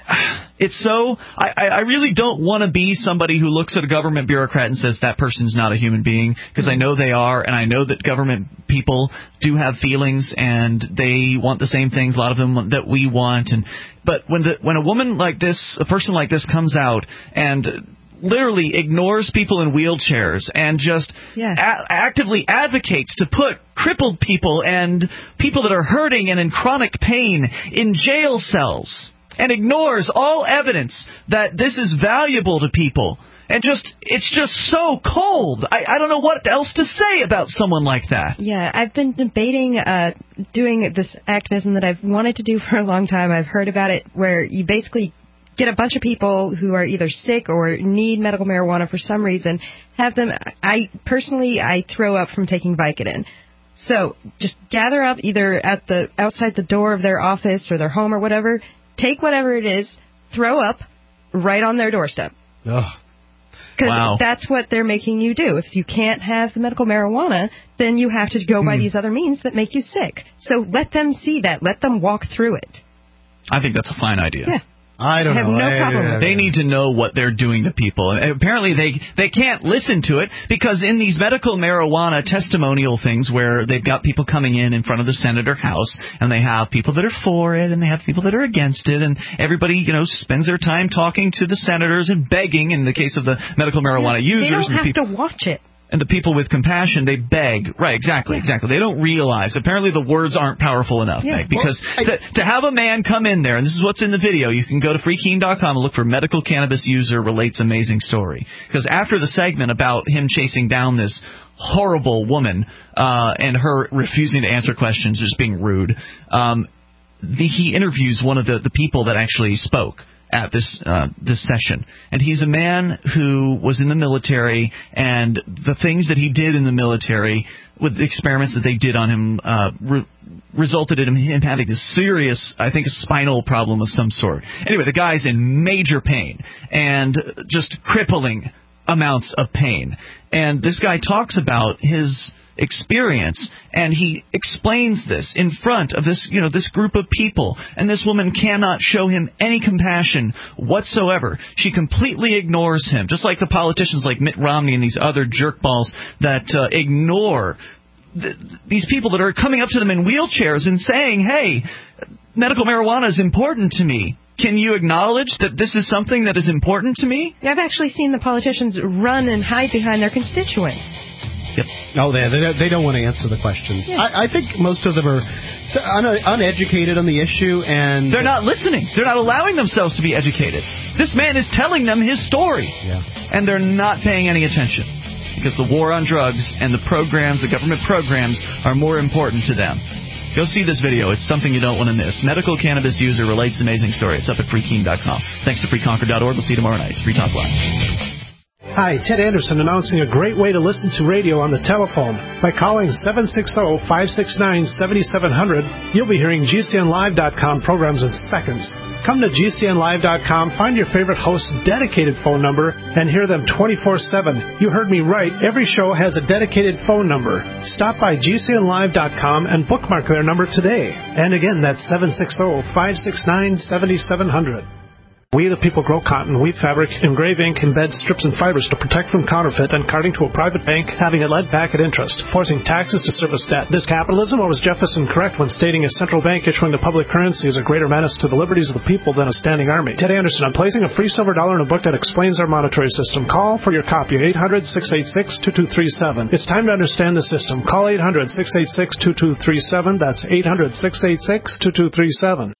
it's so, I, I really don't want to be somebody who looks at a government bureaucrat and says that person's not a human being, because I know they are, and I know that government people do have feelings, and they want the same things, a lot of them, that we want. And but when the when a woman like this, a person like this comes out and literally ignores people in wheelchairs and just yeah. a- actively advocates to put crippled people and people that are hurting and in chronic pain in jail cells, and ignores all evidence that this is valuable to people, and just it's just so cold. I, I don't know what else to say about someone like that. Yeah, I've been debating uh, doing this activism that I've wanted to do for a long time. I've heard about it, where you basically get a bunch of people who are either sick or need medical marijuana for some reason, have them, I personally, I throw up from taking Vicodin. So just gather up either at the outside the door of their office or their home or whatever, take whatever it is, throw up right on their doorstep. Ugh. Because wow. that's what they're making you do. If you can't have the medical marijuana, then you have to go by these other means that make you sick. So let them see that. Let them walk through it. I think that's a fine idea. Yeah. I don't I have know. no I, problem with They need to know what they're doing to people. And apparently they they can't listen to it, because in these medical marijuana testimonial things where they've got people coming in in front of the Senate or House, and they have people that are for it and they have people that are against it, and everybody, you know, spends their time talking to the senators and begging, in the case of the medical marijuana yeah, users. They don't and have people, to watch it. And the people with compassion, they beg. Right, exactly, yeah. exactly. They don't realize. Apparently the words aren't powerful enough, yeah. Meg, because well, I, to, to have a man come in there, and this is what's in the video, you can go to free keen dot com and look for medical cannabis user relates amazing story. Because after the segment about him chasing down this horrible woman uh, and her refusing to answer questions, just being rude, um, the, he interviews one of the, the people that actually spoke at this uh, this session. And he's a man who was in the military, and the things that he did in the military, with the experiments that they did on him, uh, re- resulted in him having a serious, I think, a spinal problem of some sort. Anyway, the guy's in major pain, and just crippling amounts of pain. And this guy talks about his experience, and he explains this in front of this, you know, this group of people, and this woman cannot show him any compassion whatsoever. She completely ignores him, just like the politicians like Mitt Romney and these other jerkballs that uh, ignore th- these people that are coming up to them in wheelchairs and saying, hey, medical marijuana is important to me. Can you acknowledge that this is something that is important to me? I've actually seen the politicians run and hide behind their constituents. Yep. Oh, they they don't, they don't want to answer the questions. Yeah. I, I think most of them are un- uneducated on the issue, and they're not listening. They're not allowing themselves to be educated. This man is telling them his story, yeah. and they're not paying any attention, because the war on drugs and the programs, the government programs, are more important to them. Go see this video. It's something you don't want to miss. Medical cannabis user relates amazing story. It's up at free keen dot com. Thanks to free conquer dot org. We'll see you tomorrow night. It's Free Talk Live. Hi, Ted Anderson announcing a great way to listen to radio on the telephone. By calling seven six zero, five six nine, seven seven zero zero, you'll be hearing G C N live dot com programs in seconds. Come to G C N live dot com, find your favorite host's dedicated phone number, and hear them twenty-four seven. You heard me right. Every show has a dedicated phone number. Stop by G C N live dot com and bookmark their number today. And again, that's seven six zero, five six nine, seven seven zero zero. We the people grow cotton, weave fabric, engrave ink, embed strips and fibers to protect from counterfeit and carting to a private bank, having it led back at interest, forcing taxes to service debt. This capitalism, or was Jefferson correct when stating a central bank issuing the public currency is a greater menace to the liberties of the people than a standing army? Ted Anderson, I'm placing a free silver dollar in a book that explains our monetary system. Call for your copy, eight hundred, six eight six, two two three seven. It's time to understand the system. Call eight hundred, six eight six, two two three seven. That's eight hundred, six eight six, two two three seven.